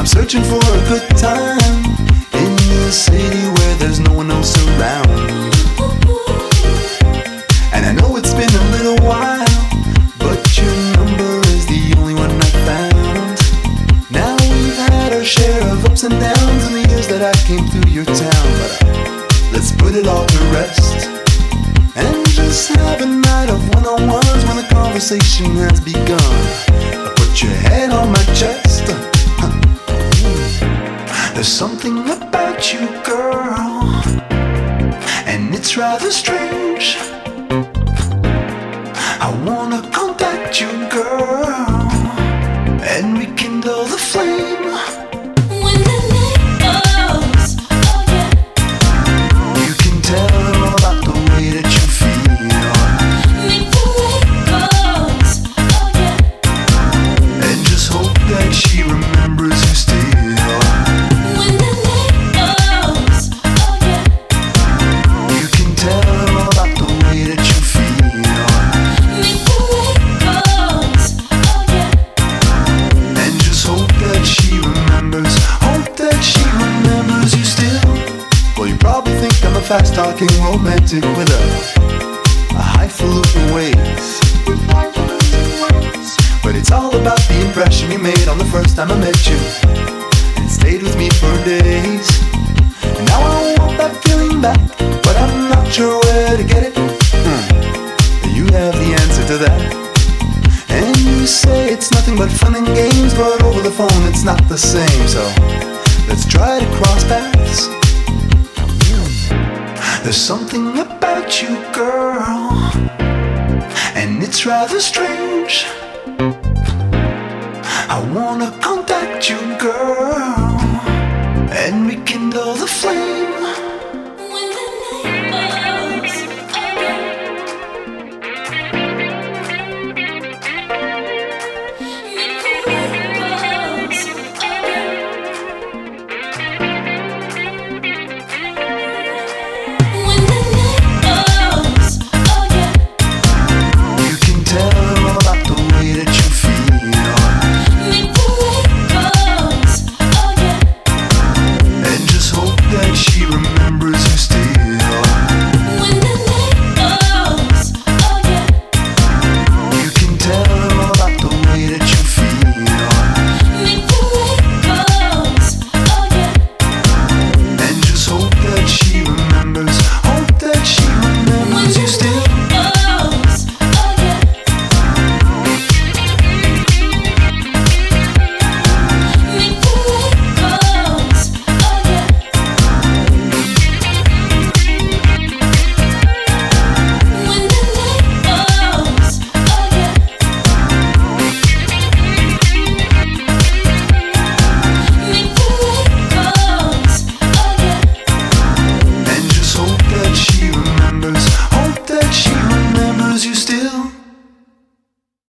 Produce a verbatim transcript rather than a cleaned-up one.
searching for a good time in a city where there's no one else around. And I know it's been a little while, but your number is the only one I found. Now we've had our share of ups and downs in the years that I came through your town, but uh, let's put it all to rest and just have a night of one-on-ones when the conversation has begun. Put your head on my chest. There's something about you, girl, and it's rather strange. I wanna contact you, girl, and rekindle the flame. When the night goes, oh yeah. You can tell her all about the way that you feel. Make the light goes, oh yeah. And just hope that she remembers you still. When the night goes, oh yeah. You can tell her all about the way that you feel. Make the light goes, oh yeah. And just hope that she remembers, hope that she remembers you still. Well, you probably think I'm a fast-talking romantic with a, a highfalutin ways. But it's all about the impression you made on the first time I met you, and it stayed with me for days. And now I want that feeling back, but I'm not sure where to get it. Hmm. You have the answer to that. And you say it's nothing but fun and games, but over the phone it's not the same. So let's try to cross paths. There's something about you, girl, and it's rather strange. I wanna contact you, girl,